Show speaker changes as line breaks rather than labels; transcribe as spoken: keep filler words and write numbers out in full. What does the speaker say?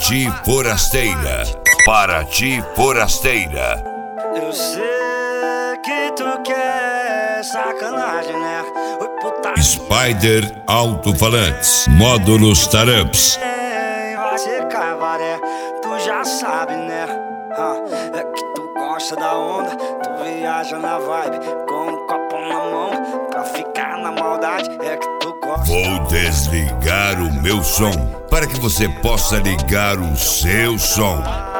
Paraty Forasteira. Paraty Forasteira.
Eu sei que tu quer sacanagem, né? Oi, puta.
Spider Alto-Falantes. Módulos Taramps.
Vai ser cabaré, tu já sabe, né? Ah, é que tu gosta da onda, tu viaja na vibe com um copo na mão pra ficar na maldade. É que tu gosta.
Vou desligar o meu som para que você possa ligar o seu som.